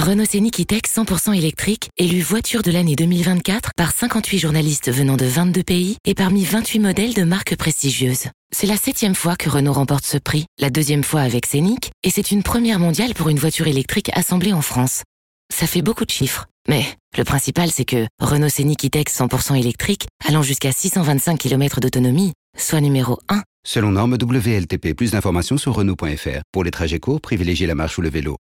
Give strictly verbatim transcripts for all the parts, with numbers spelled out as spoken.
Renault Scénic E-Tech cent pour cent électrique, élu voiture de l'année deux mille vingt-quatre par cinquante-huit journalistes venant de vingt-deux pays et parmi vingt-huit modèles de marques prestigieuses. C'est la septième fois que Renault remporte ce prix, la deuxième fois avec Scénic, et c'est une première mondiale pour une voiture électrique assemblée en France. Ça fait beaucoup de chiffres, mais le principal c'est que Renault Scénic E-Tech cent pour cent électrique, allant jusqu'à six cent vingt-cinq kilomètres d'autonomie, soit numéro un. Selon norme W L T P, plus d'informations sur Renault point F R. Pour les trajets courts, privilégiez la marche ou le vélo.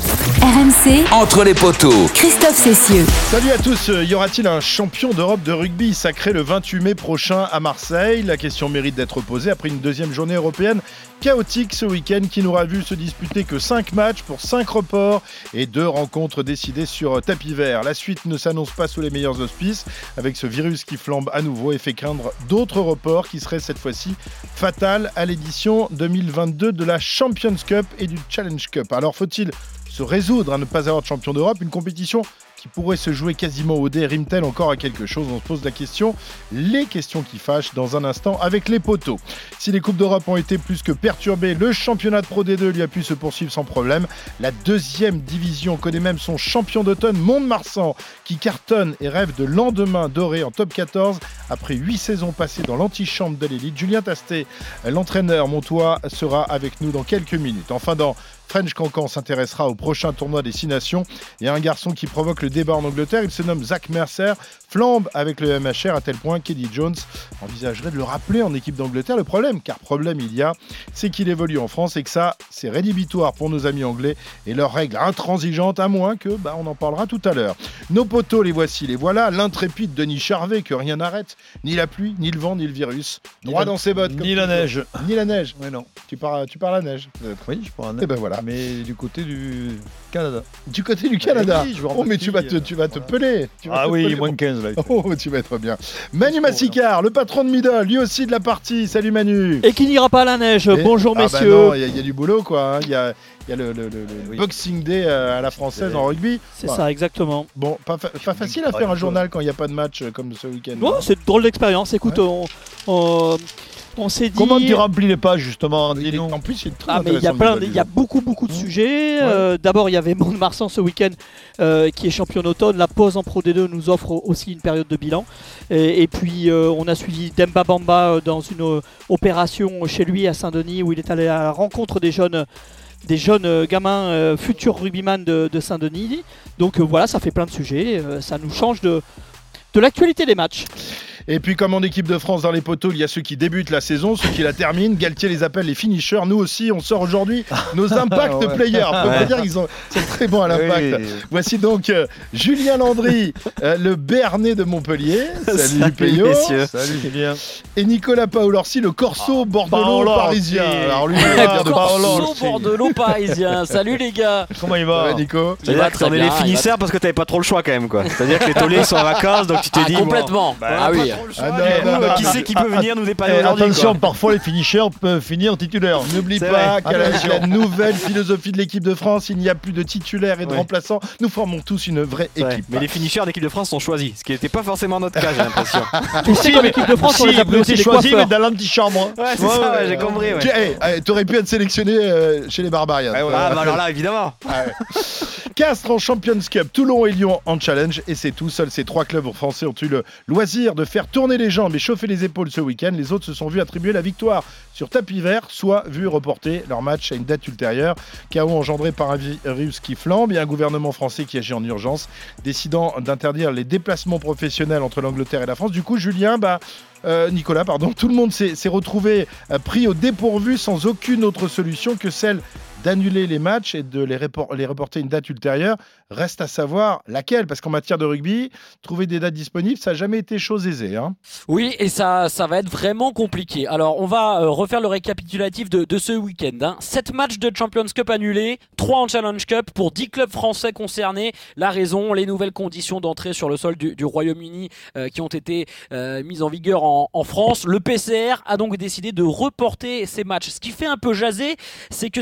R M C, Entre les poteaux, Christophe Cessieux. Salut à tous, y aura-t-il un champion d'Europe de rugby sacré le vingt-huit mai prochain à Marseille? La question mérite d'être posée après une deuxième journée européenne chaotique ce week-end qui n'aura vu se disputer que cinq matchs pour cinq reports et deux rencontres décidées sur tapis vert. La suite ne s'annonce pas sous les meilleurs auspices avec ce virus qui flambe à nouveau et fait craindre d'autres reports qui seraient cette fois-ci fatals à l'édition deux mille vingt-deux de la Champions Cup et du Challenge Cup. Alors faut-il se résoudre à ne pas avoir de champion d'Europe, une compétition qui pourrait se jouer quasiment au dé, rime-t-elle encore à quelque chose? On se pose la question, les questions qui fâchent dans un instant avec les poteaux. Si les Coupes d'Europe ont été plus que perturbées, le championnat de Pro D deux lui a pu se poursuivre sans problème. La deuxième division connaît même son champion d'automne, Mont-de-Marsan, qui cartonne et rêve de lendemain doré en top quatorze après huit saisons passées dans l'antichambre de l'élite. Julien Tastet, l'entraîneur montois, sera avec nous dans quelques minutes. Enfin, dans French Cancan s'intéressera au prochain tournoi des Six Nations et à un garçon qui provoque le débat en Angleterre. Il se nomme Zach Mercer, flambe avec le M H R à tel point qu'Eddie Jones envisagerait de le rappeler en équipe d'Angleterre. Le problème, car problème il y a, c'est qu'il évolue en France et que ça, c'est rédhibitoire pour nos amis anglais et leurs règles intransigeantes, à moins que, bah, on en parlera tout à l'heure. Nos poteaux, les voici, les voilà. L'intrépide Denis Charvet, que rien n'arrête, ni la pluie, ni le vent, ni le virus. Droit dans ses bottes. Ni la neige. Ni la neige. Oui, non. Tu pars, tu pars à la neige, peut-être. Oui, je pars à la neige. Et ben voilà. Mais du côté du Canada. Du côté du Canada. Oui, je oh, mais tu vas te, tu vas te voilà. peler. Tu vas Ah te oui, peler. moins quinze là. Oh, tu vas être bien. Manu Massicard, le patron de Middle, lui aussi de la partie. Salut Manu. Et qui n'ira pas à la neige. Et... Bonjour ah messieurs. Bah non, il y, y a du boulot quoi. Il hein. y, y a le, le, le, le oui. Boxing Day à la française en rugby. C'est bah. ça, exactement. Bon, pas, fa- pas facile à faire un journal quand il n'y a pas de match comme ce week-end. Non, c'est une drôle d'expérience. Écoute, ouais. on, on, on s'est dit. Comment tu remplis les pages justement? Il, en plus, c'est très ah, mais il y a plein, il y a beaucoup, beaucoup de mmh. sujets. Ouais. Euh, d'abord, il y avait Mont-de-Marsan ce week-end euh, qui est champion d'automne. La pause en Pro D deux nous offre aussi une période de bilan. Et, et puis, euh, on a suivi Demba Bamba dans une euh, opération chez lui à Saint-Denis où il est allé à la rencontre des jeunes. des jeunes euh, gamins euh, futurs rugbyman de, de Saint-Denis. Donc euh, voilà, ça fait plein de sujets. Euh, ça nous change de, de l'actualité des matchs. Et puis comme en équipe de France dans les poteaux, il y a ceux qui débutent la saison, ceux qui la terminent. Galtier les appelle les finishers. Nous aussi, on sort aujourd'hui nos impact ouais. players. On peut ouais. pas dire qu'ils sont, sont très bons à l'impact. Oui. Voici donc euh, Julien Landry, euh, le Béarnais de Montpellier. Salut, Salut Payot. messieurs. Salut Julien. Et Nicolas Paolorsi, le corso bordelot parisien. Alors lui, il va dire de Corso bordelot parisien. Salut les gars. Comment il Ça va va, Nico? C'est-à-dire que t'en es les finisseurs parce que t'avais pas trop le choix quand même quoi. C'est-à-dire que les tauliers sont en vacances donc tu t'es Ah, dit complètement. Bon, Ah oui. Ah, non, du coup, non, non, qui non. c'est qui peut venir nous dépanner Eh, aujourd'hui attention, quoi. parfois les finishers peuvent finir titulaires. N'oublie C'est pas vrai. qu'avec la nouvelle philosophie de l'équipe de France, il n'y a plus de titulaires et de Ouais. remplaçants. Nous formons tous une vraie Ouais. équipe. Mais les finishers d'équipe de France sont choisis, ce qui n'était pas forcément notre cas j'ai l'impression. Tu sais qu'en équipe de France, on si, les appelle mais aussi t'es les choisi, mais coiffeurs. dans l'antichambre. Ouais c'est ça, ouais, j'ai compris. Ouais. Tu hey, hey, t'aurais pu être sélectionné euh, chez les Barbarians. Ah, ouais, ah bah alors là évidemment. Ah ouais. Castres en Champions Cup, Toulon et Lyon en Challenge. Et c'est tout. Seuls ces trois clubs français ont eu le loisir de faire tourner les jambes et chauffer les épaules ce week-end. Les autres se sont vus attribuer la victoire sur tapis vert, soit vus reporter leur match à une date ultérieure. Chaos engendré par un virus qui flambe et un gouvernement français qui agit en urgence, décidant d'interdire les déplacements professionnels entre l'Angleterre et la France. Du coup, Julien, bah, euh, Nicolas, pardon, tout le monde s'est, s'est retrouvé euh, pris au dépourvu sans aucune autre solution que celle d'annuler les matchs et de les, repor- les reporter une date ultérieure. Reste à savoir laquelle, parce qu'en matière de rugby, trouver des dates disponibles, ça n'a jamais été chose aisée. Hein. Oui, et ça, ça va être vraiment compliqué. Alors, on va euh, refaire le récapitulatif de, de ce week-end. Hein. sept matchs de Champions Cup annulés, trois en Challenge Cup pour dix clubs français concernés. La raison, les nouvelles conditions d'entrée sur le sol du, du Royaume-Uni euh, qui ont été euh, mises en vigueur en, en France. Le P C R a donc décidé de reporter ces matchs. Ce qui fait un peu jaser, c'est que certaines rencontres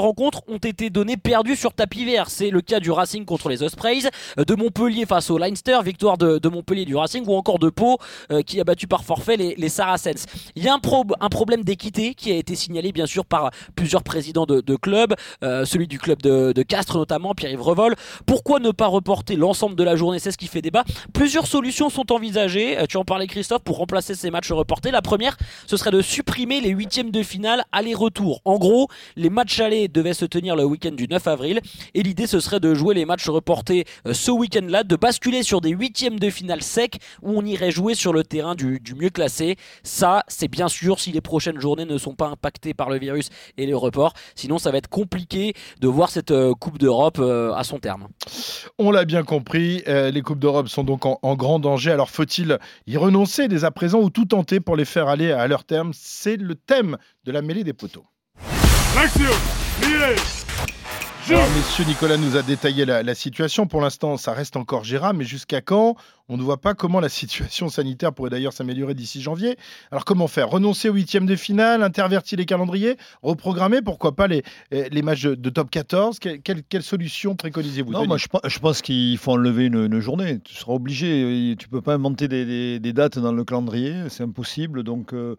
rencontres ont été données perdues sur tapis vert. C'est le cas du Racing contre les Ospreys, de Montpellier face au Leinster, victoire de, de Montpellier du Racing, ou encore de Pau euh, qui a battu par forfait les, les Saracens. Il y a un, pro, un problème d'équité qui a été signalé bien sûr par plusieurs présidents de, de clubs, euh, celui du club de, de Castres notamment, Pierre-Yves Revol. Pourquoi ne pas reporter l'ensemble de la journée? C'est ce qui fait débat. Plusieurs solutions sont envisagées, tu en parlais Christophe, pour remplacer ces matchs reportés. La première, ce serait de supprimer les huitièmes de finale aller-retour. En gros, les matchs allés devaient se tenir le week-end du neuf avril et l'idée ce serait de jouer les matchs reportés euh, ce week-end-là, de basculer sur des huitièmes de finale secs où on irait jouer sur le terrain du, du mieux classé. Ça, c'est bien sûr si les prochaines journées ne sont pas impactées par le virus et les reports. Sinon, ça va être compliqué de voir cette euh, Coupe d'Europe euh, à son terme. On l'a bien compris, euh, les Coupes d'Europe sont donc en, en grand danger. Alors faut-il y renoncer dès à présent ou tout tenter pour les faire aller à leur terme? C'est le thème de la mêlée des poteaux. Alors, Monsieur Nicolas nous a détaillé la, la situation. Pour l'instant, ça reste encore gérable, mais jusqu'à quand? On ne voit pas comment la situation sanitaire pourrait d'ailleurs s'améliorer d'ici janvier. Alors comment faire? Renoncer aux huitièmes de finale, intervertir les calendriers, reprogrammer, pourquoi pas les, les matchs de, de top quatorze? Quelle, quelle, quelle solution préconisez-vous? Non, moi je, je pense qu'il faut enlever une, une journée. Tu seras obligé. Tu ne peux pas inventer des, des, des dates dans le calendrier, c'est impossible. Donc euh,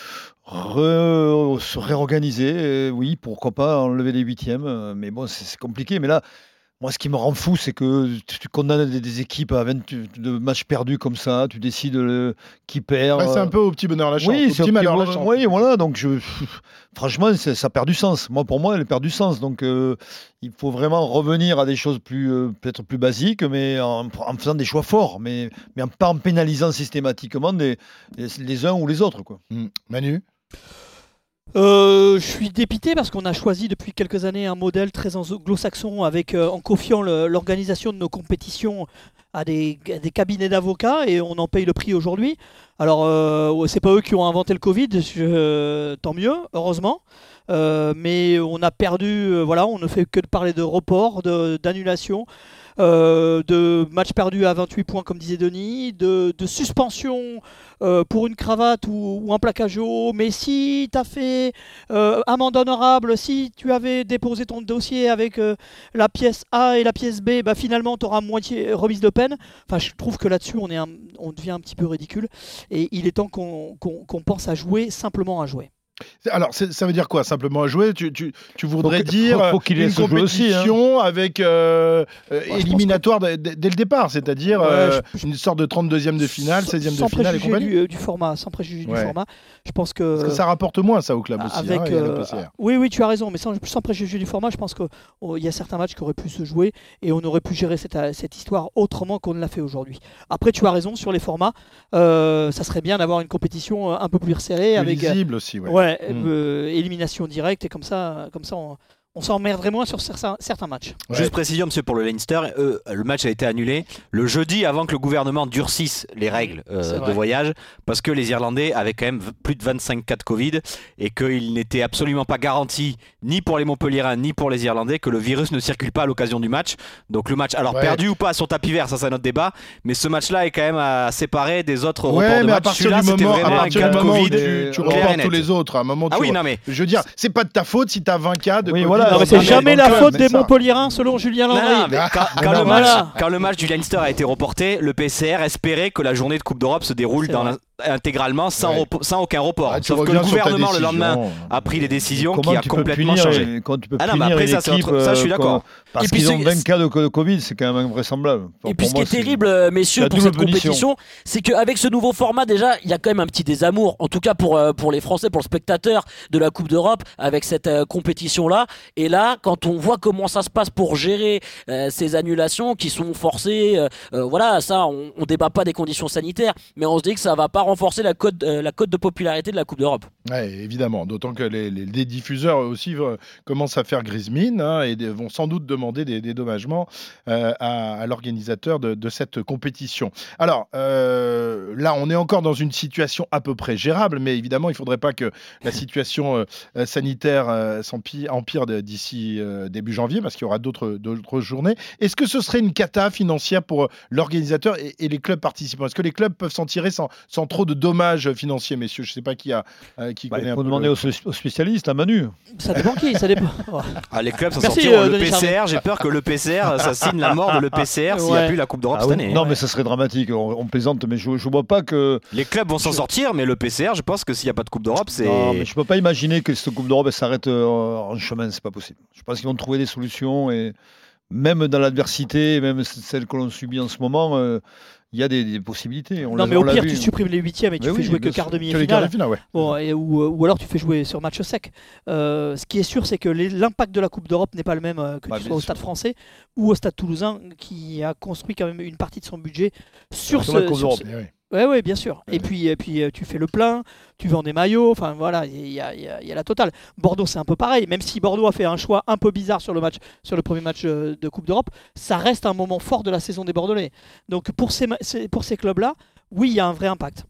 re, se réorganiser, euh, oui, pourquoi pas enlever les huitièmes. Mais bon, c'est, c'est compliqué. Mais là, moi, ce qui me rend fou, c'est que tu condamnes des, des équipes à vingt de matchs perdus comme ça. Tu décides le, qui perd. Ouais, c'est un peu au petit bonheur la chance. Oui, au petit malheur la chance. Oui, voilà. Donc, je, franchement, c'est, ça perd du sens. Moi, pour moi, elle perd du sens. Donc, euh, il faut vraiment revenir à des choses plus, euh, peut-être plus basiques, mais en, en faisant des choix forts, mais, mais en, pas en pénalisant systématiquement des, les, les uns ou les autres, quoi. Mmh. Manu? Euh, je suis dépité parce qu'on a choisi depuis quelques années un modèle très anglo-saxon avec, euh, en confiant le, l'organisation de nos compétitions à des, à des cabinets d'avocats et on en paye le prix aujourd'hui. Alors, euh, c'est pas eux qui ont inventé le Covid, je, tant mieux, heureusement. Euh, mais on a perdu, euh, voilà, on ne fait que de parler de report, de, d'annulation. Euh, de matchs perdus à vingt-huit points comme disait Denis, de, de suspension euh, pour une cravate ou, ou un plaquage haut, mais si tu as fait euh, amende honorable, si tu avais déposé ton dossier avec euh, la pièce A et la pièce B, bah, finalement tu auras moitié remise de peine. Enfin, je trouve que là-dessus on, est un, on devient un petit peu ridicule et il est temps qu'on, qu'on, qu'on pense à jouer, simplement à jouer. Alors, c'est, ça veut dire quoi, simplement à jouer? Tu, tu, tu voudrais faut dire faut, faut qu'il une compétition aussi, hein. avec euh, euh, ouais, éliminatoire que... dès, dès le départ, c'est-à-dire ouais, euh, je... une sorte de trente-deuxième de finale, seizième de finale et compagnie. Du, du format, sans préjuger ouais. du format. Je pense que, Parce que ça rapporte moins, ça, au club aussi. Avec, hein, euh, oui, oui, tu as raison, mais sans, sans préjuger du format, je pense qu'il oh, y a certains matchs qui auraient pu se jouer et on aurait pu gérer cette, cette histoire autrement qu'on ne l'a fait aujourd'hui. Après, tu as raison sur les formats. Euh, ça serait bien d'avoir une compétition un peu plus resserrée. Plus avec, visible aussi, ouais. ouais mmh. euh, élimination directe et comme ça, comme ça on, on s'emmerderait moins sur certains, certains matchs. Ouais. Juste précision, monsieur, pour le Leinster, euh, le match a été annulé le jeudi avant que le gouvernement durcisse les règles euh, de voyage parce que les Irlandais avaient quand même plus de vingt-cinq cas de Covid et qu'il n'était absolument pas garanti ni pour les Montpelliérains ni pour les Irlandais que le virus ne circule pas à l'occasion du match. Donc le match, alors ouais. perdu ou pas sur tapis vert, ça c'est notre débat, mais ce match-là est quand même à séparer des autres ouais, reports de mais match. À partir Celui-là, du moment, à partir du moment où tu, tu reportes tous les autres, à un moment ah tu oui, re... non, mais... je veux dire, c'est pas de ta faute si t'as vingt cas de oui, Covid. Voilà, non, mais c'est jamais la faute des Montpelliérains selon Julien Landry. Quand, quand, le match, quand le match du Leinster a été reporté, le P C R espérait que la journée de Coupe d'Europe se déroule dans la, intégralement sans, ouais. repos, sans aucun report. Ah, Sauf que le gouvernement le lendemain a pris les décisions qui a complètement punir, changé. Quand tu peux ah non, mais après ça, c'est autre... ça, je suis d'accord. Parce qu'ils ont vingt cas de Covid, c'est quand même invraisemblable. Enfin, et puis ce qui est terrible, messieurs, pour cette compétition, c'est qu'avec ce nouveau format, déjà, il y a quand même un petit désamour, en tout cas pour, pour les Français, pour le spectateur de la Coupe d'Europe, avec cette euh, compétition-là. Et là, quand on voit comment ça se passe pour gérer euh, ces annulations qui sont forcées, euh, euh, voilà, ça, on, on débat pas des conditions sanitaires, mais on se dit que ça va pas renforcer la cote, euh, la cote de popularité de la Coupe d'Europe. Ouais, évidemment, d'autant que les, les, les diffuseurs aussi euh, commencent à faire grise mine hein, et de, vont sans doute demander des dédommagements euh, à, à l'organisateur de, de cette compétition. Alors euh, là, on est encore dans une situation à peu près gérable, mais évidemment, il ne faudrait pas que la situation euh, sanitaire euh, s'empire, empire d'ici euh, début janvier, parce qu'il y aura d'autres, d'autres journées. Est-ce que ce serait une cata financière pour l'organisateur et, et les clubs participants? Est-ce que les clubs peuvent s'en tirer sans, sans trop trop de dommages financiers, messieurs. Je ne sais pas qui, a, euh, qui bah, connaît il faut un peu demander le... aux, aux spécialistes, à Manu. Ça dépend qui, ça dépend. Oh. Ah, les clubs s'en Merci, sortiront. euh, Le Denis P C R, Charvet. j'ai peur que le P C R, ça signe la mort de le P C R s'il n'y a Ouais. plus la Coupe d'Europe Ah cette oui. année. Non, Ouais. mais ça serait dramatique. On, on plaisante, mais je ne vois pas que. Les clubs vont s'en sortir, mais le P C R, je pense que s'il n'y a pas de Coupe d'Europe, c'est. Non, mais je ne peux pas imaginer que cette Coupe d'Europe elle s'arrête euh, en chemin. C'est pas possible. Je pense qu'ils vont trouver des solutions et même dans l'adversité, même celle que l'on subit en ce moment. Euh, Il y a des, des possibilités. On non, l'a, mais au on l'a pire, vu. tu supprimes les huitièmes et tu Mais fais oui, jouer que bien quart sûr. de Que les quarts de demi-finale. finale, ouais. Bon, et, ou, ou alors tu fais jouer sur match sec. Euh, ce qui est sûr, c'est que les- l'impact de la Coupe d'Europe n'est pas le même euh, que Bah, tu bien sois au sûr. Stade français ou au Stade toulousain, qui a construit quand même une partie de son budget sur Sur ce. la Coupe sur d'Europe. ce- Eh oui. Ouais, ouais, bien sûr. Et puis, et puis euh, tu fais le plein, tu vends des maillots, enfin voilà, il y a, il y a- il y a la totale. Bordeaux, c'est un peu pareil, même si Bordeaux a fait un choix un peu bizarre sur le match, sur le premier match euh, de Coupe d'Europe, ça reste un moment fort de la saison des Bordelais. Donc pour ces, ma- ces- pour ces clubs-là, oui, il y a un vrai impact.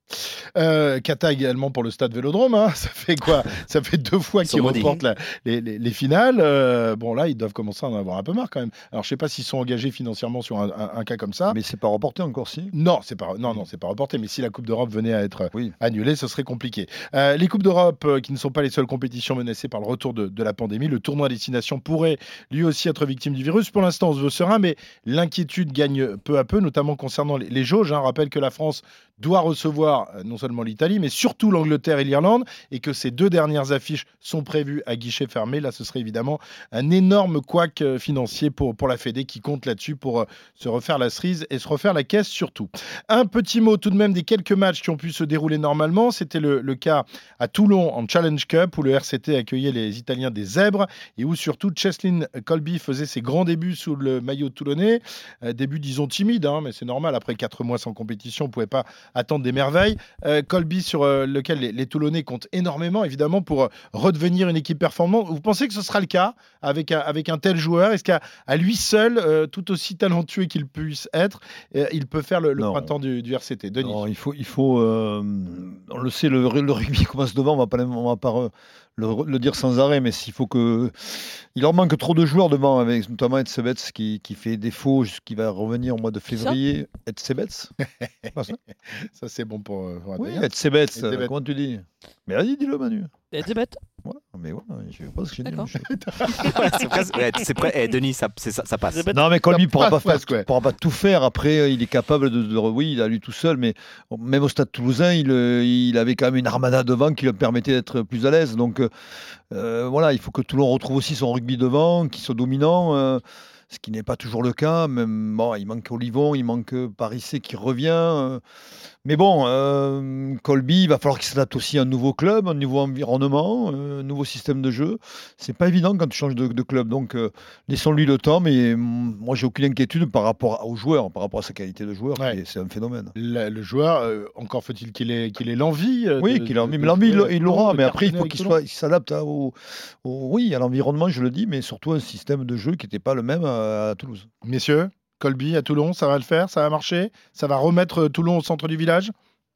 Euh, Kata également pour le stade Vélodrome, hein. Ça fait quoi? Ça fait deux fois Ils sont qu'ils maudits. reportent la- les, les- les finales. Euh, bon là, ils doivent commencer à en avoir un peu marre quand même. Alors je sais pas s'ils sont engagés financièrement sur un, un- un cas comme ça. Mais c'est pas reporté encore, si. Non, c'est pas non non c'est pas reporté. Mais si la Coupe d'Europe venait à être Oui. annulée, ce serait compliqué. Euh, les Coupes d'Europe euh, qui ne sont pas les seules compétitions menacées par le retour de, de la pandémie, le tournoi à destination pourrait lui aussi être victime du virus. Pour l'instant, on se veut serein, mais l'inquiétude gagne peu à peu, notamment concernant les, les jauges. Hein. Rappelle que la France doit recevoir euh, non seulement l'Italie, mais surtout l'Angleterre et l'Irlande, et que ces deux dernières affiches sont prévues à guichet fermé. Là, ce serait évidemment un énorme couac euh, financier pour, pour la Fédé qui compte là-dessus pour euh, se refaire la cerise et se refaire la caisse surtout. Un petit mot tout de même des quelques matchs qui ont pu se dérouler normalement. C'était le, le cas à Toulon en Challenge Cup où le R C T accueillait les Italiens des Zèbres et où surtout Cheslin Colby faisait ses grands débuts sous le maillot toulonnais. Euh, début disons timide, hein, mais c'est normal. Après quatre mois sans compétition, on ne pouvait pas attendre des merveilles. Euh, Colby sur euh, lequel les, les Toulonnais comptent énormément évidemment pour euh, redevenir une équipe performante. Vous pensez que ce sera le cas avec un, avec un tel joueur? Est-ce qu'à à lui seul, euh, tout aussi talentueux qu'il puisse être, euh, il peut faire le, le Non. printemps du, du R C T? Denis. Non, il faut, il faut euh, on le sait, le, le rugby commence devant, on va pas, on va pas euh, le, le dire sans arrêt, mais s'il faut que, il leur manque trop de joueurs devant, avec notamment Etsebets qui, qui fait défaut, qui va revenir au mois de février. Etsebets, pas ça Ça c'est bon pour. euh, pour Oui, Adrien. Etsebets, Etsebets. comment tu dis? Mais vas-y, dis-le, Manu. Et c'est bête. Ouais, mais ouais, je sais pas ce que j'ai dit. D'accord. Ouais, c'est presque- ouais, c'est prêt. Eh, Denis, ça, c'est ça, ça passe. C'est bête. Non, mais Colby Ça ne pourra, passe pas faire- presque, ouais. pourra pas tout faire. Après, euh, il est capable de, de- Oui, il a lui tout seul, mais même au Stade Toulousain, il, euh, il avait quand même une armada devant qui lui permettait d'être plus à l'aise. Donc, euh, euh, voilà, il faut que Toulon retrouve aussi son rugby devant, qu'il soit dominant. euh, ce qui n'est pas toujours le cas. Même, bon, il manque Olivon, il manque Parissé qui revient. euh, mais bon, euh, Colby, il va falloir qu'il s'adapte aussi à un nouveau club, un nouveau environnement, euh, un nouveau système de jeu. C'est pas évident quand tu changes de, de club. Donc, euh, laissons-lui le temps. Mais mm, moi, j'ai aucune inquiétude par rapport aux joueurs, par rapport à sa qualité de joueur. Ouais. qui est- C'est un phénomène. Le, le joueur, euh, encore faut-il qu'il ait, qu'il ait l'envie. euh, Oui, de- qu'il a de- envie. de Mais l'envie, il, jouer avec il Toulon, l'aura. de Mais après, il cartonner faut avec qu'il Toulon. soit, il s'adapte hein, au, au- oui, à l'environnement, je le dis, mais surtout à un système de jeu qui n'était pas le même à, à Toulouse. Messieurs, Colby à Toulon, ça va le faire, ça va marcher, ça va remettre euh, Toulon au centre du village.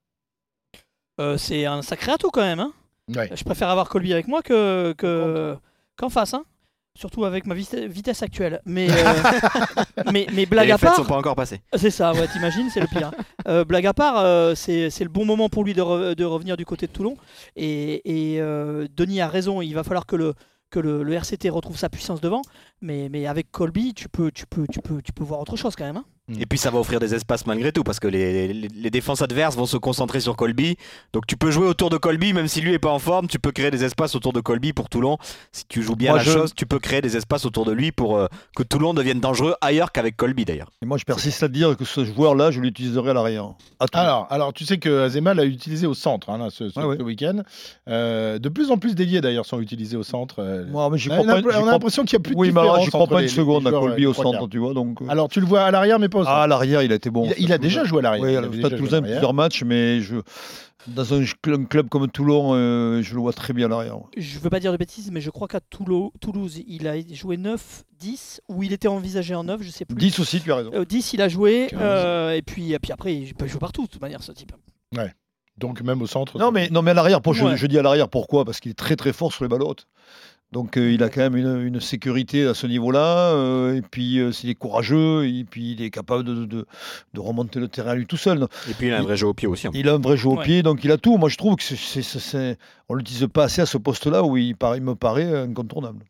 Euh, c'est un sacré atout quand même. Hein. Ouais. Je préfère avoir Colby avec moi que, que, qu'en face. Hein. Surtout avec ma vite- vitesse actuelle. Mais, euh, mais, mais Et blague les à fêtes part. sont pas encore passées. C'est ça, ouais, t'imagines, c'est le pire. Euh, blague à part, euh, c'est, c'est le bon moment pour lui de, re- de revenir du côté de Toulon. Et, et euh, Denis a raison, il va falloir que le, que le, le R C T retrouve sa puissance devant. Mais, mais avec Colby, tu peux, tu, peux, tu, peux, tu peux voir autre chose quand même. Hein. Et puis ça va offrir des espaces malgré tout parce que les, les, les défenses adverses vont se concentrer sur Colby. Donc tu peux jouer autour de Colby même si lui est pas en forme. Tu peux créer des espaces autour de Colby pour Toulon. Si tu joues bien Moi, la je- chose, tu peux créer des espaces autour de lui pour euh, que Toulon devienne dangereux ailleurs qu'avec Colby d'ailleurs. Et moi, je persiste à dire que ce joueur-là, je l'utiliserai à l'arrière. À Toulon. Alors, alors, tu sais que Azema l'a utilisé au centre hein, là, ce, ce- Ouais, ouais. ce week-end. Euh, de plus en plus d'ailiers d'ailleurs sont utilisés au centre. euh. Moi, mais j'y on crois a, pas- on a j'y crois- l'impression qu'il n'y a plus de Oui, mais alors, différence j'y crois entre pas les- une seconde les à joueurs, Colby euh, au trois centre, quarts. tu vois. Donc, euh, Alors, tu le vois à l'arrière, mais pas au centre. ah, à l'arrière, il a été bon. il, a, il a déjà joué à l'arrière. Oui, Il alors, avait Stade déjà joué Toulousain, à l'arrière. plusieurs matchs, mais je, dans un, cl- un club comme Toulon, euh, je le vois très bien à l'arrière. Je veux pas dire de bêtises, mais je crois qu'à Toulon, Toulouse, il a joué neuf dix, ou il était envisagé en neuf, je sais plus. dix aussi, tu as raison. Euh, dix, il a joué, quinze. euh, et, puis, et puis après, il peut jouer partout, de toute manière, ce type. Donc, même au centre. Non, mais, non, mais à l'arrière, pour, je, Ouais. je dis à l'arrière, pourquoi? Parce qu'il est très très fort sur les balles hautes. Donc euh, il a quand même une, une sécurité à ce niveau-là, euh, et puis euh, s'il est courageux, et puis il est capable de, de, de remonter le terrain lui tout seul. Et puis il a un vrai jeu au pied aussi. Il a un vrai jeu au Ouais. pied, donc il a tout. Moi je trouve que c'est, c'est, c'est, c'est... on ne l'utilise pas assez à ce poste-là où il, paraît, il me paraît incontournable.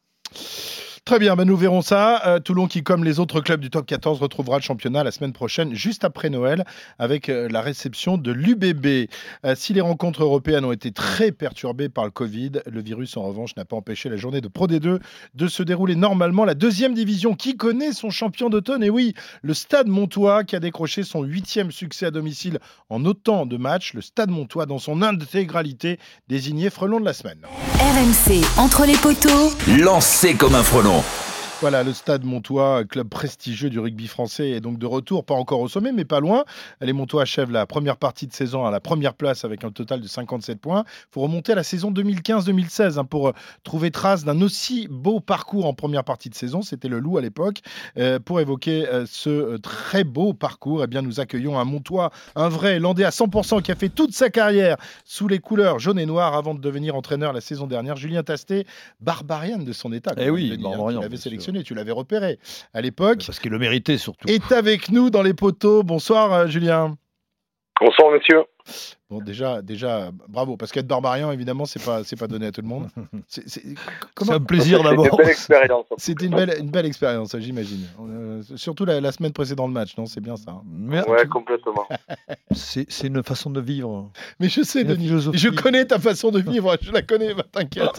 Très bien, ben nous verrons ça. Euh, Toulon qui, comme les autres clubs du top quatorze, retrouvera le championnat la semaine prochaine, juste après Noël, avec euh, la réception de l'U B B. Euh, si les rencontres européennes ont été très perturbées par le Covid, le virus, en revanche, n'a pas empêché la journée de Pro D deux de se dérouler normalement. La deuxième division qui connaît son champion d'automne, et oui, le Stade Montois qui a décroché son huitième succès à domicile en autant de matchs. Le Stade Montois, dans son intégralité, désigné frelon de la semaine. R M C, entre les poteaux, Lancé comme un frelon. Voilà, le Stade Montois, club prestigieux du rugby français, est donc de retour, pas encore au sommet, mais pas loin. Les Montois achèvent la première partie de saison à la première place avec un total de cinquante-sept points. Il faut remonter à la saison deux mille quinze deux mille seize hein, pour euh, trouver trace d'un aussi beau parcours en première partie de saison. C'était le Loup à l'époque. Euh, pour évoquer euh, ce euh, très beau parcours, eh bien, nous accueillons un Montois, un vrai Landais à cent pour cent qui a fait toute sa carrière sous les couleurs jaune et noir avant de devenir entraîneur la saison dernière. Julien Tastet, barbarian de son état. Eh oui, Denis, hein, Barbarian, tu l'avais bien sélectionné, tu l'avais repéré à l'époque. Parce qu'il le méritait surtout. Est avec nous dans les poteaux. Bonsoir euh, Julien. Bonsoir monsieur. Bon déjà, déjà, bravo, parce qu'être barbarian, évidemment, c'est pas, c'est pas donné à tout le monde. C'est, c'est, comment... c'est un plaisir C'était d'abord. une belle expérience. C'était une belle, une belle expérience, j'imagine. Euh, surtout la, la semaine précédente le match, non? C'est bien ça. Hein. Mais, Ouais, complètement. c'est, c'est une façon de vivre. Mais je sais, Une Denis, philosophie. je connais ta façon de vivre, je la connais, bah, t'inquiète.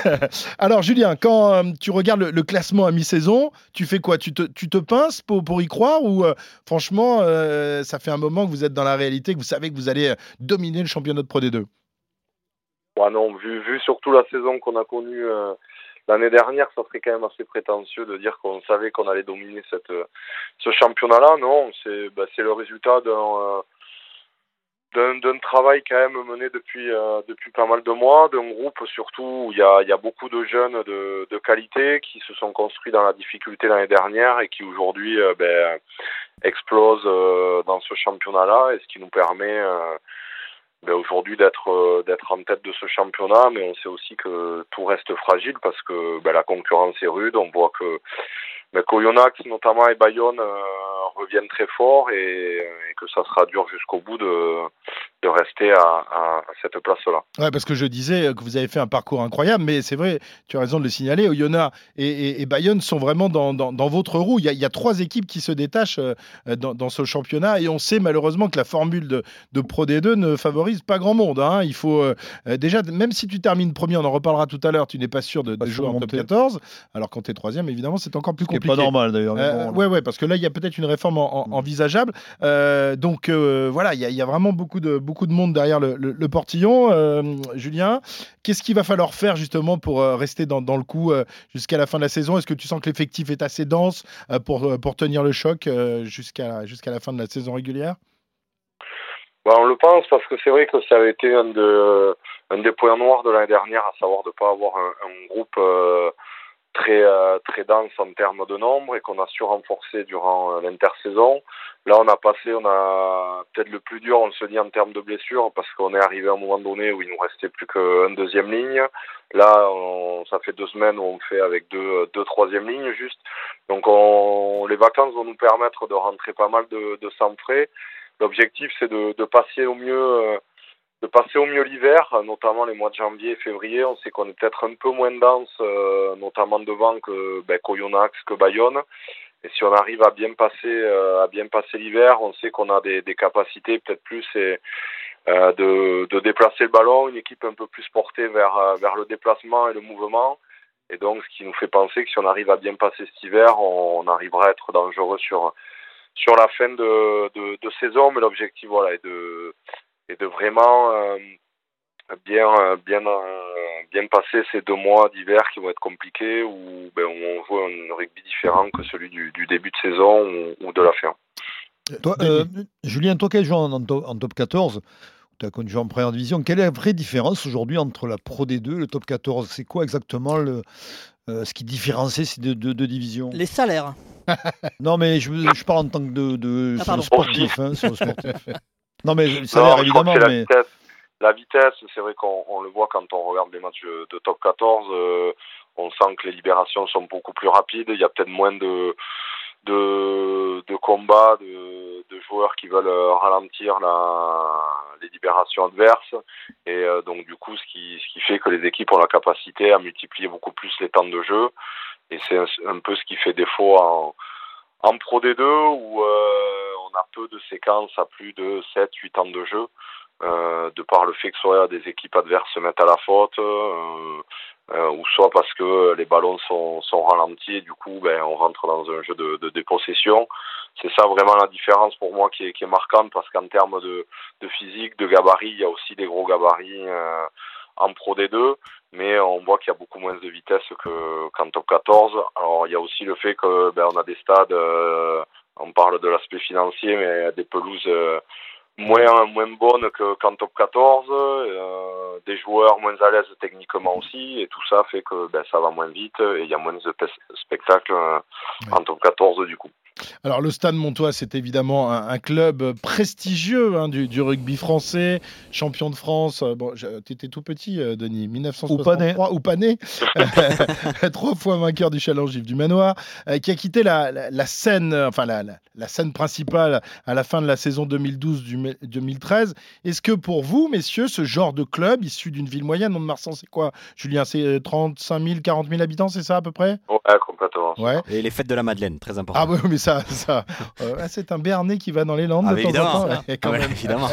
Alors Julien, quand euh, tu regardes le, le classement à mi-saison, tu fais quoi? Tu te, tu te pinces pour, pour y croire ou euh, franchement, euh, ça fait un moment que vous êtes dans la réalité, que vous savez que vous allez dominer le championnat de Pro D deux? Ouais, non, vu, vu surtout la saison qu'on a connue euh, l'année dernière, ça serait quand même assez prétentieux de dire qu'on savait qu'on allait dominer cette, euh, ce championnat-là. Non, c'est, bah, c'est le résultat d'un, euh, d'un, d'un travail quand même mené depuis, euh, depuis pas mal de mois, d'un groupe surtout où il y a, il y a beaucoup de jeunes de, de qualité qui se sont construits dans la difficulté l'année dernière et qui aujourd'hui euh, ben, explosent euh, dans ce championnat-là, et ce qui nous permet... Euh, Ben aujourd'hui d'être euh, d'être en tête de ce championnat, mais on sait aussi que tout reste fragile parce que ben, la concurrence est rude. On voit que ben, qu'Oyonnax notamment et Bayonne euh, reviennent très fort et, et que ça sera dur jusqu'au bout de, de rester à, à, à cette place-là. Ouais, parce que je disais que vous avez fait un parcours incroyable, mais c'est vrai, tu as raison de le signaler, Oyonnax et, et, et Bayonne sont vraiment dans, dans, dans votre roue. Il y, a, il y a trois équipes qui se détachent euh, dans, dans ce championnat et on sait malheureusement que la formule de, de Pro D deux ne favorise pas grand monde. Hein. Il faut euh, déjà, même si tu termines premier, on en reparlera tout à l'heure, tu n'es pas sûr de, de jouer en top quatorze, alors quand tu es troisième, évidemment, c'est encore plus compliqué. C'est pas normal d'ailleurs. Euh, bon, ouais, ouais, parce que là, il y a peut-être une réforme en, en, Mm. envisageable. Euh, donc euh, voilà, il y, a- il y a vraiment beaucoup de, beaucoup de monde derrière le, le- le portillon. Euh, Julien, qu'est-ce qu'il va falloir faire justement pour euh, rester dans, dans le coup euh, jusqu'à la fin de la saison? Est-ce que tu sens que l'effectif est assez dense euh, pour, euh, pour tenir le choc euh, jusqu'à, jusqu'à la fin de la saison régulière? Ben, on le pense parce que c'est vrai que ça avait été un, de, un des points noirs de l'année dernière, à savoir de ne pas avoir un, un groupe euh, très euh, très dense en termes de nombre et qu'on a su renforcer durant euh, l'intersaison. Là, on a passé, on a peut-être le plus dur, on se dit en termes de blessures, parce qu'on est arrivé à un moment donné où il nous restait plus qu'une deuxième ligne. Là, on, ça fait deux semaines où on fait avec deux, deux troisième lignes juste. Donc, on, les vacances vont nous permettre de rentrer pas mal de, de sang frais. L'objectif, c'est de, de passer au mieux. Euh, de passer au mieux l'hiver, notamment les mois de janvier et février. On sait qu'on est peut-être un peu moins dense, euh, notamment devant que ben, qu'Oyonnax, que Bayonne. Et si on arrive à bien passer, euh, à bien passer l'hiver, on sait qu'on a des, des capacités peut-être plus et, euh, de, de déplacer le ballon, une équipe un peu plus portée vers, vers le déplacement et le mouvement. Et donc, ce qui nous fait penser que si on arrive à bien passer cet hiver, on, on arrivera à être dangereux sur, sur la fin de, de, de saison. Mais l'objectif, voilà, est de et de vraiment euh, bien, bien, euh, bien passer ces deux mois d'hiver qui vont être compliqués, où ben, on joue un rugby différent que celui du, du début de saison ou, ou de la fin. Toi, euh, Julien, toi qui as joué en, en, top, en top quatorze, tu as connu en première division, quelle est la vraie différence aujourd'hui entre la Pro D deux et le top quatorze? C'est quoi exactement le, euh, ce qui différencie ces deux, deux, deux divisions? Les salaires. Non, mais je, je parle en tant que de, de Ah, sur le pardon. sportif. Hein, sur le sportif. Non, mais le Non, salaire, je crois que évidemment. c'est la Mais... vitesse. La vitesse, c'est vrai qu'on on le voit quand on regarde les matchs de, de top quatorze. Euh, on sent que les libérations sont beaucoup plus rapides, il y a peut-être moins de de, de combats, de, de joueurs qui veulent ralentir la, les libérations adverses, et euh, donc du coup ce qui, ce qui fait que les équipes ont la capacité à multiplier beaucoup plus les temps de jeu, et c'est un, un peu ce qui fait défaut en, en Pro D deux où euh, on a peu de séquences à plus de sept huit temps de jeu, euh, de par le fait que soit des équipes adverses se mettent à la faute, euh, Euh, ou soit parce que les ballons sont, sont ralentis et du coup ben, on rentre dans un jeu de, de dépossession. C'est ça vraiment la différence pour moi qui est, qui est marquante, parce qu'en termes de, de physique, de gabarit, il y a aussi des gros gabarits euh, en Pro D deux, mais on voit qu'il y a beaucoup moins de vitesse que, qu'en Top quatorze. Alors il y a aussi le fait que ben, on a des stades, euh, on parle de l'aspect financier, mais des pelouses euh, moins moins bonnes que, qu'en Top quatorze, euh, des joueurs moins à l'aise techniquement aussi, et tout ça fait que ben, ça va moins vite et il y a moins de spectacles euh, ouais. en Top quatorze du coup. Alors le Stade Montois, c'est évidemment un, un club prestigieux hein, du, du rugby français, champion de France. Bon, tu étais tout petit, Denis, dix-neuf cent soixante-trois, ou pas né, trois fois vainqueur du Challenge Yves du Manoir, euh, qui a quitté la, la, la scène, enfin la, la, la scène principale à la fin de la saison deux mille douze deux mille treize. Est-ce que pour vous, messieurs, ce genre de club issu d'une ville moyenne, Mont-de-Marsan, c'est quoi, Julien, c'est trente-cinq mille, quarante mille habitants, c'est ça à peu près? Ouais, complètement. Ouais. Et les fêtes de la Madeleine, très important. Ah oui, mais ça, ça euh, c'est un Béarnais qui va dans les Landes ah, de temps évidemment, en temps. Ouais, quand ouais, même. évidemment.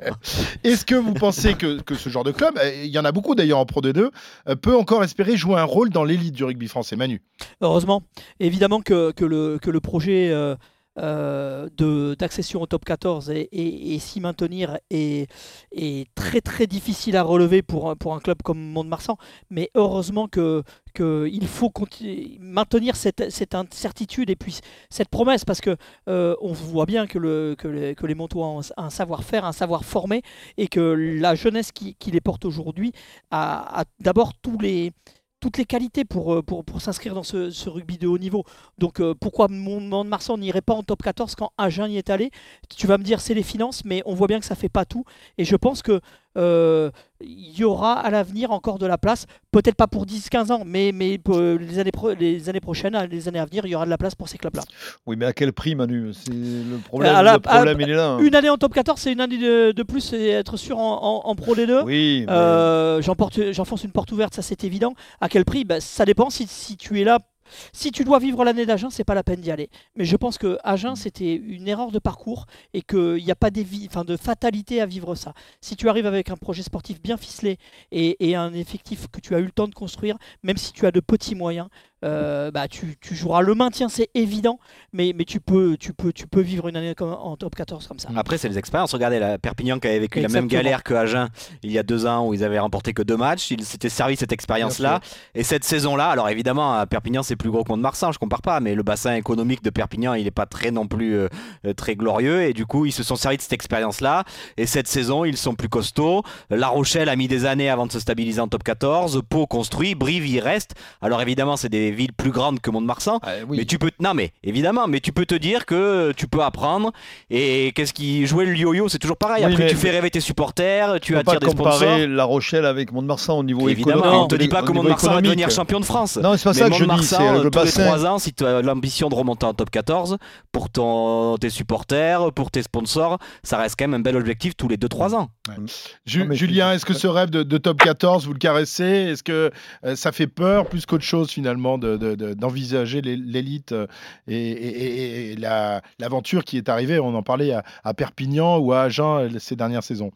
Est-ce que vous pensez que, que ce genre de club, il y en a beaucoup d'ailleurs en Pro D deux, peut encore espérer jouer un rôle dans l'élite du rugby français, Manu? Heureusement. Évidemment que, que, le, que le projet euh, euh, de, d'accession au Top quatorze et, et, et s'y maintenir est, est très très difficile à relever pour, pour un club comme Mont-de-Marsan, mais heureusement que qu'il faut continuer, maintenir cette, cette incertitude et puis cette promesse, parce que euh, on voit bien que, le, que, les, que les Montois ont un savoir-faire, un savoir formé, et que la jeunesse qui, qui les porte aujourd'hui a, a d'abord tous les toutes les qualités pour, pour, pour s'inscrire dans ce, ce rugby de haut niveau. Donc euh, pourquoi Mont-de-Marsan n'irait pas en Top quatorze quand Agen y est allé? Tu vas me dire c'est les finances, mais on voit bien que ça ne fait pas tout. Et je pense que euh, il y aura à l'avenir encore de la place, peut-être pas pour dix quinze ans, mais, mais euh, les, années pro- les années prochaines, les années à venir, il y aura de la place pour ces clubs-là. Oui, mais à quel prix, Manu? C'est le problème, la, le problème à, il est là. Hein. Une année en Top quatorze, c'est une année de, de plus, c'est être sûr en, en, en Pro D deux. Oui. Mais... Euh, j'emporte, j'enfonce une porte ouverte, ça c'est évident. À quel prix? Ben, ça dépend si, si tu es là. Si tu dois vivre l'année d'Agen, c'est pas la peine d'y aller. Mais je pense que Agen, c'était une erreur de parcours et qu'il n'y a pas enfin, de fatalité à vivre ça. Si tu arrives avec un projet sportif bien ficelé et, et un effectif que tu as eu le temps de construire, même si tu as de petits moyens, euh, bah, tu, tu joueras le maintien, c'est évident, mais, mais tu, peux, tu, peux, tu peux vivre une année comme, en Top quatorze comme ça. Après, c'est les expériences. Regardez, la Perpignan qui avait vécu Exactement. la même galère que Agen il y a deux ans où ils avaient remporté que deux matchs. Ils s'étaient servi cette expérience-là. Et cette saison-là, alors évidemment, à Perpignan, c'est plus gros que Mont-de-Marsan, je compare pas, mais le bassin économique de Perpignan, il n'est pas très non plus euh, très glorieux. Et du coup, ils se sont servis de cette expérience-là. Et cette saison, ils sont plus costauds. La Rochelle a mis des années avant de se stabiliser en Top quatorze. Pau construit, Brive y reste. Alors évidemment, c'est des villes plus grandes que Mont-de-Marsan. Ah, oui. Mais tu peux, non mais évidemment, mais tu peux te dire que tu peux apprendre. Et qu'est-ce qui jouer le yo-yo, c'est toujours pareil. Oui, Après, mais, tu fais rêver tes supporters, tu attires des sponsors. On peut pas comparer La Rochelle avec Mont-de-Marsan au niveau évidemment, économique. on te dit pas que Mont-de-Marsan va devenir champion de France. Non, c'est pas mais ça que je dis. C'est le tous bassin. les trois ans, si tu as l'ambition de remonter en Top quatorze, pour ton, tes supporters, pour tes sponsors, ça reste quand même un bel objectif tous les deux trois ans. Ouais. Ju- non, Julien, est-ce que ce rêve de, de Top quatorze, vous le caressez? Est-ce que euh, ça fait peur plus qu'autre chose finalement de, de, de, d'envisager l'élite euh, et, et, et la, l'aventure qui est arrivée? On en parlait à, à Perpignan ou à Agen ces dernières saisons.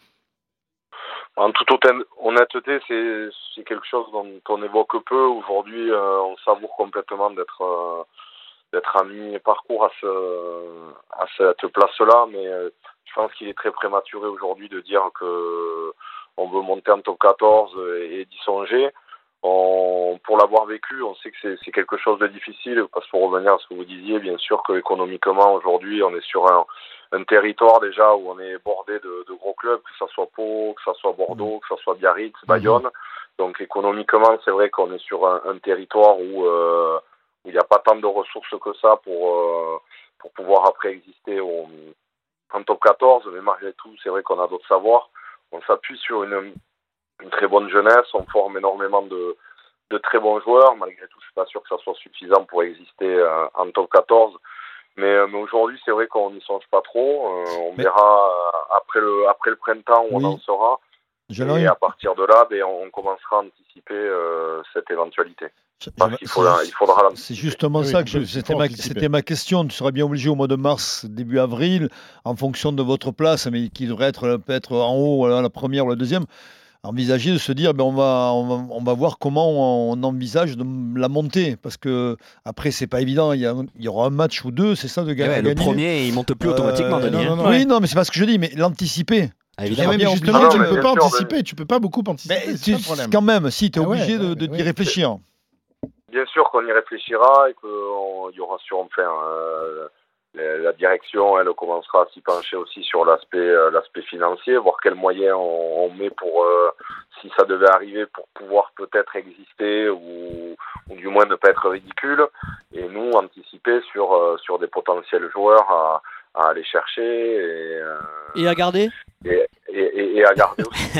En toute honnêteté, c'est, c'est quelque chose dont on évoque peu. Aujourd'hui, euh, on savoure complètement d'être, euh, d'être à mi-parcours à, ce, à cette place-là, mais euh, je pense qu'il est très prématuré aujourd'hui de dire que on veut monter en Top quatorze et, et d'y songer. On, pour l'avoir vécu, on sait que c'est, c'est quelque chose de difficile, parce que pour revenir à ce que vous disiez, bien sûr qu'économiquement, aujourd'hui, on est sur un, un territoire déjà où on est bordé de, de gros clubs, que ce soit Pau, que ce soit Bordeaux, que ce soit Biarritz, Bayonne. Mmh. Donc économiquement, c'est vrai qu'on est sur un, un territoire où euh, il n'y a pas tant de ressources que ça pour, euh, pour pouvoir après exister au, en Top quatorze, mais malgré tout, c'est vrai qu'on a d'autres savoirs. On s'appuie sur une... une très bonne jeunesse, on forme énormément de, de très bons joueurs. Malgré tout, je suis pas sûr que ça soit suffisant pour exister euh, en top quatorze. Mais, euh, mais aujourd'hui, c'est vrai qu'on n'y songe pas trop. Euh, on mais... verra euh, après le après le printemps où oui. on en sera. Je et à partir de là, ben, on commencera à anticiper euh, cette éventualité. Parce qu'il faudra, il faudra l'anticiper. C'est justement oui, ça que je, c'était, ma, c'était ma question. Tu seras bien obligé au mois de mars, début avril, en fonction de votre place, mais qui devrait être peut-être en haut, la première ou la deuxième, envisager de se dire ben on va, on va, on va voir comment on, on envisage de la montée. Parce que après, c'est pas évident. Il y, a, il y aura un match ou deux, c'est ça, de gagner. Ouais, le premier, il monte plus automatiquement, euh, Denis. Non, non, non, oui, non, mais c'est pas ce que je dis, mais l'anticiper. Ah, évidemment, mais justement, non, tu ne peux pas anticiper, de... tu peux pas beaucoup anticiper. Mais c'est tu, quand même, si tu es ah obligé ouais, de, de, d'y ouais, réfléchir. Bien sûr qu'on y réfléchira et qu'il y aura sûrement, enfin, euh, la, la direction, elle commencera à s'y pencher aussi sur l'aspect, euh, l'aspect financier, voir quels moyens on, on met pour, euh, si ça devait arriver, pour pouvoir peut-être exister ou, ou du moins ne pas être ridicule. Et nous, anticiper sur, euh, sur des potentiels joueurs à, à aller chercher et, euh, et à garder et, et, et à garder aussi.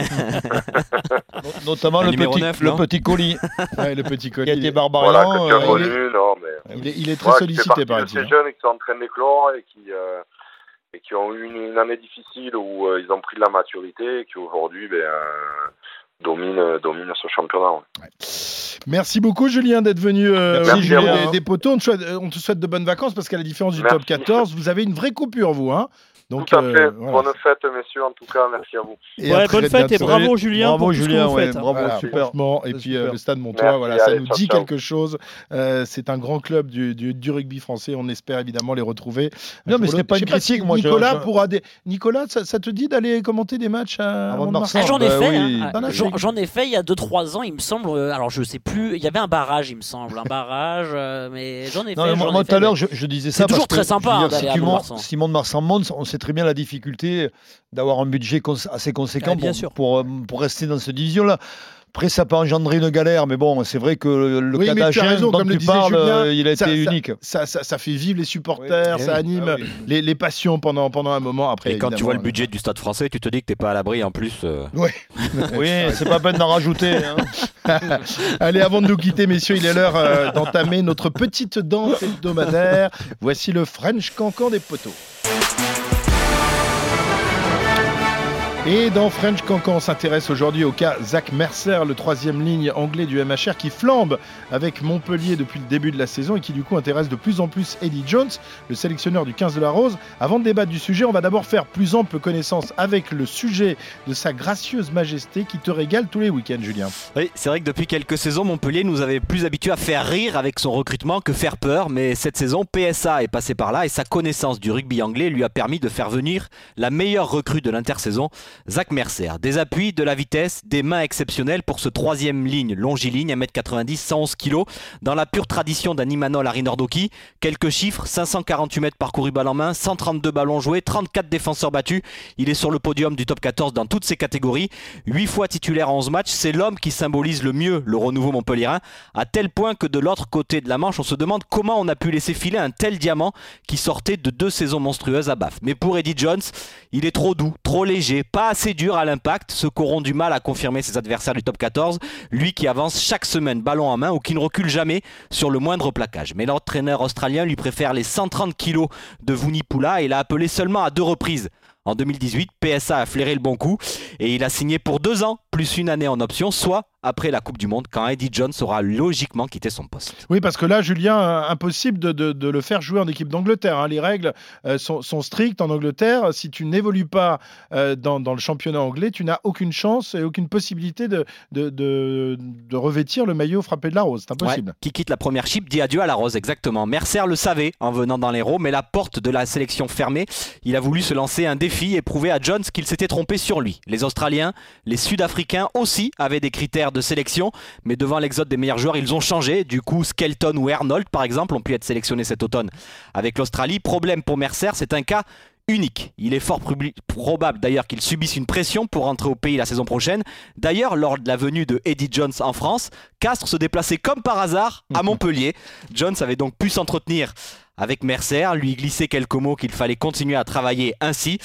Notamment le petit, neuf, le petit colis. Ouais, le petit colis. Qui a été barbarian. Voilà, euh, il, est... non, mais... il, est, il est très ouais, sollicité par exemple. Ces jeunes qui sont en train d'éclore et qui, euh, et qui ont eu une, une année difficile où euh, ils ont pris de la maturité et qui aujourd'hui ben, euh, dominent, dominent ce championnat. Ouais. Ouais. Merci beaucoup Julien d'être venu euh, Merci Julien, des, des poteaux. On te, souhaite, on te souhaite de bonnes vacances parce qu'à la différence du Merci. top quatorze, vous avez une vraie coupure vous. Hein. Donc, tout à fait. Euh, voilà. Bonne fête, messieurs, en tout cas. Merci à vous. Et ouais, bonne fête et bravo, Julien. Bravo, Julien. Pour ouais, faites, bravo, voilà, super. Franchement, et c'est puis super. Euh, le Stade Montois, voilà, ça allez, nous ciao, dit ciao. quelque chose. Euh, c'est un grand club du, du, du rugby français. On espère évidemment les retrouver. Non, mais ce n'est pas une critique. Si moi, Nicolas, je... pourra des... Nicolas ça, ça te dit d'aller commenter des matchs à Mont-de-Marsan? Ah, j'en ai bah, fait. oui. Hein. Ah, j'en, j'en ai fait il y a deux trois ans, il me semble. Alors, je sais plus. Il y avait un barrage, il me semble. Un barrage, euh, mais j'en ai non, fait. Moi, tout à l'heure, je, je disais ça. C'est toujours parce très que, sympa hein, dire, d'aller si à Mont-de-Marsan. Si Mont-de-Marsan monte, on sait très bien la difficulté d'avoir un budget cons- assez conséquent ah, pour, pour, pour rester dans cette division-là. Après, ça peut engendrer une galère, mais bon, c'est vrai que le oui, Cadagin dont comme tu parles, Julien, il a ça, été ça, unique. Ça, ça, ça fait vivre les supporters, oui, ça oui, anime ah, oui. les, les passions pendant, pendant un moment. Après, et quand tu vois le budget du Stade français, tu te dis que tu n'es pas à l'abri en plus. Euh... Ouais. Oui, c'est pas peine d'en rajouter. Hein. Allez, avant de nous quitter, messieurs, il est l'heure euh, d'entamer notre petite danse hebdomadaire. Voici le French Cancan des poteaux. Et dans French Cancan, on s'intéresse aujourd'hui au cas Zach Mercer, le troisième ligne anglais du M H R qui flambe avec Montpellier depuis le début de la saison et qui du coup intéresse de plus en plus Eddie Jones, le sélectionneur du quinze de la Rose. Avant de débattre du sujet, on va d'abord faire plus ample connaissance avec le sujet de sa gracieuse majesté qui te régale tous les week-ends, Julien. Oui, c'est vrai que depuis quelques saisons, Montpellier nous avait plus habitués à faire rire avec son recrutement que faire peur, mais cette saison, P S A est passé par là et sa connaissance du rugby anglais lui a permis de faire venir la meilleure recrue de l'intersaison, Zach Mercer. Des appuis, de la vitesse, des mains exceptionnelles pour ce troisième ligne longiligne, un mètre quatre-vingt-dix, cent onze kilos, dans la pure tradition d'un Imanol Harry Nordoki. Quelques chiffres, cinq cent quarante-huit mètres parcourus balle en main, cent trente-deux ballons joués, trente-quatre défenseurs battus. Il est sur le podium du top quatorze dans toutes ses catégories. huit fois titulaire en onze matchs, c'est l'homme qui symbolise le mieux le renouveau montpelliérain, à tel point que de l'autre côté de la Manche, on se demande comment on a pu laisser filer un tel diamant qui sortait de deux saisons monstrueuses à Bath. Mais pour Eddie Jones, il est trop doux, trop léger, pas assez dur à l'impact, ceux qui auront du mal à confirmer ses adversaires du top quatorze, lui qui avance chaque semaine ballon en main ou qui ne recule jamais sur le moindre plaquage. Mais l'entraîneur australien lui préfère les cent trente kilos de Vunipola et l'a appelé seulement à deux reprises. En deux mille dix-huit, P S A a flairé le bon coup et il a signé pour deux ans, plus une année en option, soit après la Coupe du Monde, quand Eddie Jones aura logiquement quitté son poste. Oui, parce que là, Julien, impossible de, de, de le faire jouer en équipe d'Angleterre. Hein. Les règles euh, sont, sont strictes en Angleterre. Si tu n'évolues pas euh, dans, dans le championnat anglais, tu n'as aucune chance et aucune possibilité de, de, de, de revêtir le maillot frappé de la rose. C'est impossible. Ouais, qui quitte la première chip dit adieu à la rose, exactement. Mercer le savait en venant dans l'Hérault, mais la porte de la sélection fermée, il a voulu se lancer un défi et prouver à Jones qu'il s'était trompé sur lui. Les Australiens, les Sud-Africains aussi avaient des critères de sélection, mais devant l'exode des meilleurs joueurs, ils ont changé. Du coup, Skelton ou Arnold, par exemple, ont pu être sélectionnés cet automne avec l'Australie. Problème pour Mercer, c'est un cas unique. Il est fort prob- probable d'ailleurs qu'il subisse une pression pour rentrer au pays la saison prochaine. D'ailleurs, lors de la venue de Eddie Jones en France, Castres se déplaçait comme par hasard à Montpellier. Jones avait donc pu s'entretenir avec Mercer, lui glisser quelques mots qu'il fallait continuer à travailler ainsi.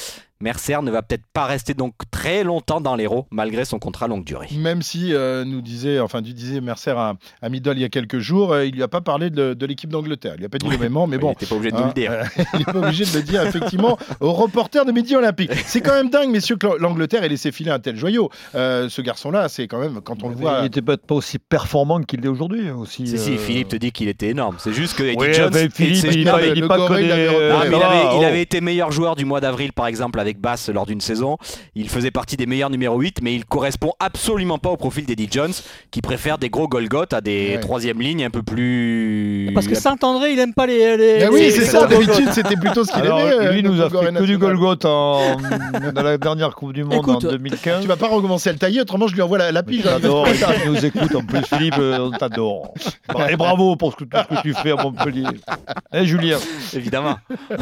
Mercer ne va peut-être pas rester donc très longtemps dans l'Hérault malgré son contrat longue durée. Même si euh, nous disait, enfin tu disais Mercer à, à Middle il y a quelques jours, euh, il lui a pas parlé de, de l'équipe d'Angleterre. Il lui a pas dit le même nom, mais bon. Il n'était pas obligé de hein, nous le dire. Euh, il n'est pas obligé de le dire effectivement au reporter de Midi Olympique. C'est quand même dingue, messieurs, que l'Angleterre ait laissé filer un tel joyau. Euh, ce garçon-là, c'est quand même quand on mais le voit. Il n'était pas, pas aussi performant qu'il l'est aujourd'hui. Aussi, si, euh... si, Philippe te dit qu'il était énorme. C'est juste que Eddie oui, Jones. Ben, Philippe, il, non, il, il, le pas gorille, que des... il avait, ah, mais il, avait, oh. il avait été meilleur joueur du mois d'avril par exemple avec Bass lors d'une saison. Il faisait partie des meilleurs numéro huit, mais il correspond absolument pas au profil d'Eddie Jones qui préfère des gros Golgoth à des ouais. troisième lignes un peu plus. Parce que Saint-André, il aime pas les. les... Ah oui, les... c'est ça, d'habitude c'était plutôt ce qu'il Alors, aimait. Lui nous a fait que du Golgoth en... dans la dernière Coupe du Monde. Écoute, en deux mille quinze. Tu vas pas recommencer à le tailler, autrement je lui envoie la, la pige. J'adore, il nous écoute en plus, Philippe, on t'adore. Et bravo pour tout ce que tu fais à Montpellier. Et Julien. Évidemment.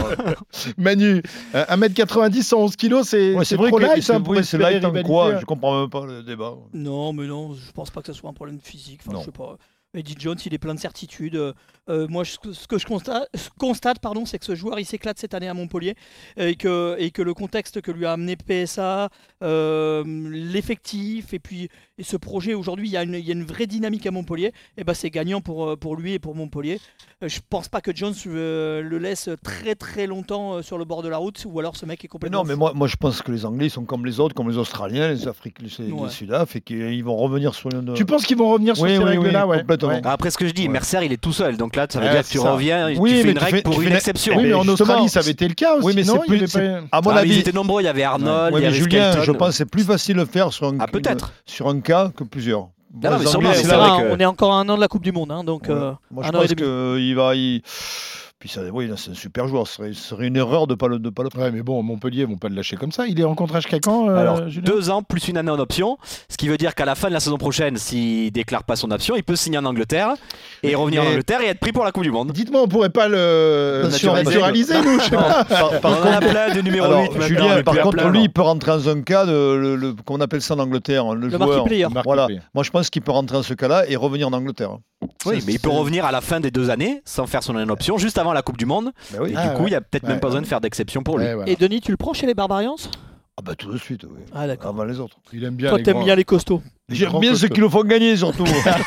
Manu, un mètre quatre-vingt-dix, cent onze kilos, c'est ouais, c'est vrai trop que light, c'est, hein, oui, c'est light en quoi? Je hein. comprends même pas le débat. Non, mais non, je pense pas que ce soit un problème physique. Enfin, non. je sais pas. Eddie Jones, il est plein de certitudes. Euh, moi, je, ce que je constate, constate pardon, c'est que ce joueur, il s'éclate cette année à Montpellier et que, et que le contexte que lui a amené P S A, euh, l'effectif et puis et ce projet aujourd'hui, il y, a une, il y a une vraie dynamique à Montpellier. Et ben, c'est gagnant pour, pour lui et pour Montpellier. Euh, je pense pas que Jones euh, le laisse très très longtemps euh, sur le bord de la route ou alors ce mec est complètement. Mais non, mais moi, moi je pense que les Anglais sont comme les autres, comme les Australiens, les Africains, les, ouais. les Sud-Af, et qu'ils vont revenir sur une. Tu penses qu'ils vont revenir sur oui, ces oui, règles-là, oui, ouais. complètement. Ouais. Après ce que je dis, ouais. Mercer il est tout seul, donc là ça veut ouais, dire que tu ça. reviens, oui, tu fais mais une tu règle fais, pour tu une fais exception. Oui, mais en Justement, Australie, ça avait été le cas aussi. Oui, mais non c'est plus. C'est, pas... à mon ah, avis, ils étaient nombreux, il y avait Arnold, ouais, il y mais avait Julien, Skelton. je pense que c'est plus facile de le faire sur un, ah, peut-être. Une, sur un cas que plusieurs. Non, non, mais sûrement, Anglais, c'est là, vrai que... On est encore à un an de la Coupe du Monde, hein, donc. Ouais. Euh, Moi, je un an et pense demi. qu'il va. Il... Puis ça, oui, là, c'est un super joueur. Ce serait, ce serait une erreur de ne pas le, de pas le prendre. Ouais, mais bon, Montpellier, ils vont pas le lâcher comme ça. Il est en contrat jusqu'à quand euh, Alors, Julien deux ans plus une année en option, ce qui veut dire qu'à la fin de la saison prochaine, s'il déclare pas son option, il peut signer en Angleterre et mais, revenir mais... en Angleterre et être pris pour la Coupe du Monde. Dites-moi, on pourrait pas le naturaliser, nous, je sais pas. Par, par on contre, a plein de numéro alors, huit maintenant. Julien, par contre, plein, lui, non. il peut rentrer dans un cas de, le, le, comment on appelle ça en Angleterre, le, le joueur. player. Voilà. Moi, je pense qu'il peut rentrer dans ce cas-là et revenir en Angleterre. Oui, ça, mais il peut revenir à la fin des deux années sans faire son année option, juste avant la Coupe du Monde. Bah oui. Et ah, du coup, il ouais. n'y a peut-être ouais, même pas ouais. besoin de faire d'exception pour lui. Ouais, voilà. Et Denis, tu le prends chez les Barbarians? Ah bah tout de suite, oui. Ah d'accord. Avant les autres. Il aime bien Toi, les t'aimes grands... bien les costauds. J'aime bien ceux qui le font gagner, surtout.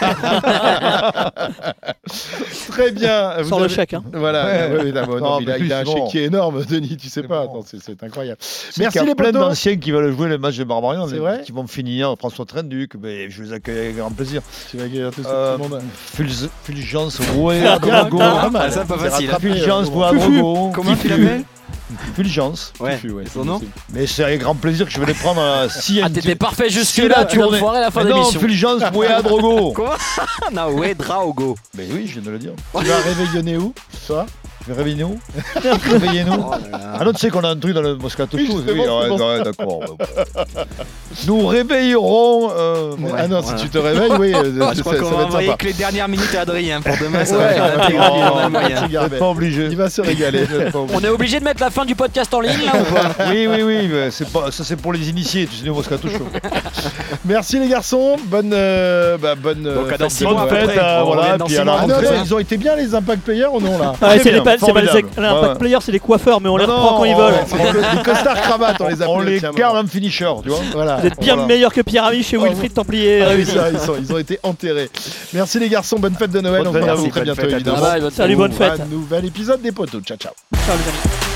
Très bien. Sans avez... le chèque, hein. Voilà. Ouais. Ouais, non, non, Non, il, a, plus, il a un bon. chèque qui est énorme, Denis, tu sais C'est pas. bon. Attends, c'est, c'est incroyable. C'est Merci qu'il y a les plein potos. d'anciens qui veulent jouer les matchs des Barbarians. C'est les, vrai qui vont finir. François Trenduc, ben, je les accueille avec grand plaisir. Tu vas accueillir tout ce Euh, petit monde. Fulz- Fulgence, Rouet, Ah, Drago. Pas mal. Ah, ça, pas facile. rattrapé, Fulgence, euh, Rouet, Fufu. Drago. Comment tu Fufu. l'appelles Fulgence. Ouais, Fufu, ouais, son c'est nom possible. Mais c'est avec grand plaisir que je vais les prendre à si Ah, t'étais parfait si jusque-là, la tu vas me tournée- foirer à la fin Mais de non, l'émission. Fulgence, Rouet, Drago. Quoi Non, ouais, Draogo. Mais oui, je viens de le dire. Tu vas réveillonner où, toi Mais réveillez-nous. Réveillez-nous. Oh là là. Ah non, tu sais qu'on a un truc dans le Moscato Oui, Show. justement, Oui, c'est ouais, pour ouais, d'accord. Nous réveillerons. euh, Mais- ouais. Ah non, voilà. si tu te réveilles, oui, euh, Je ça, crois ça qu'on va va être envoyer sympa. que les dernières minutes à Adrien pour demain. Ça Ouais, va être ouais, intégré, il y en a ouais, un moyen. Petit Vous gars, n'êtes pas obligé. il va se régaler. On est obligé de mettre la fin du podcast en ligne là ou pas? Oui, oui, oui, mais c'est pas, ça c'est pour les initiés, tu sais, au Moscato Show. Merci les garçons, bonne, euh, bah, bonne. Donc, euh, à dans fête six de mois, Noël. à peu fête, près. euh, On voilà, revient dans puis six à mois. la Ah non, rentrée. non, ils ont été bien les Impact Players ou non là? Ah, Très c'est les, bien, pa- c'est pas les, formidable. l'impact Ouais. player, c'est les coiffeurs, mais on les Non, reprend non, quand ils on- veulent. C'est des, des costards cravates, on les appelle. On les tiens, garde maintenant. en finisher, tu vois. Voilà. Vous êtes bien Voilà. meilleurs que Pierre Ami chez Wilfried Templier. Ah oui, réunis. ça, ils, sont- ils ont été enterrés. Merci les garçons, bonne fête de Noël. Bonne On se fête à retrouve vous, très bonne bientôt fête à évidemment. tous. Bye bye, bonne Salut, bonne fête. Un nouvel épisode des potos. Ciao, ciao. Ciao les amis.